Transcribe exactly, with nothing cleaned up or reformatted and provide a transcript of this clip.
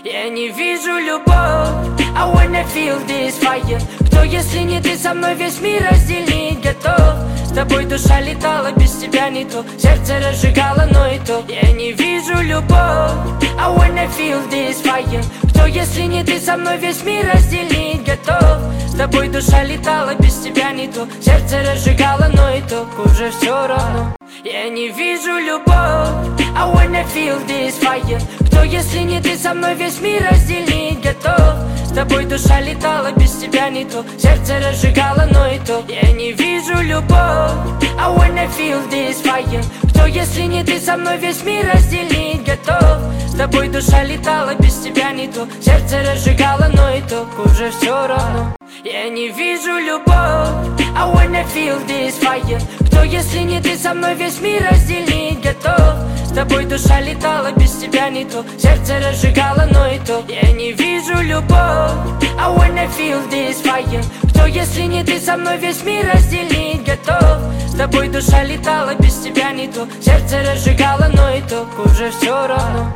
Я не вижу любовь, I wanna feel this fire. Кто, если не ты, со мной весь мир разделить готов? С тобой душа летала, без тебя не то. Сердце разжигало, но и то. Я не вижу любовь, I wanna feel this fire. Кто, если не ты, со мной весь мир разделить готов? С тобой душа летала, без тебя не то. Сердце разжигало, но и то. Уже все равно. Я не вижу любовь, I wanna feel this fire. Кто, если не ты, со мной весь мир разделить готов? С тобой душа летала, без тебя не то. Сердце разжигало, но и то. Я не вижу любовь, I wanna feel this fire. Кто, если не ты, со мной весь мир разделить готов? С тобой душа летала, без тебя не то. Сердце разжигало, но и то. Уже все равно. Я не вижу любовь, I wanna feel this fire. Кто, если не ты, со мной весь мир разделить готов? С тобой душа летала, без тебя не то. Сердце разжигало, но и то. Я не вижу любовь, I wanna feel this fire. Кто, если не ты, со мной весь мир разделить готов? С тобой душа летала, без тебя не то. Сердце разжигало, но и то. Уже все равно.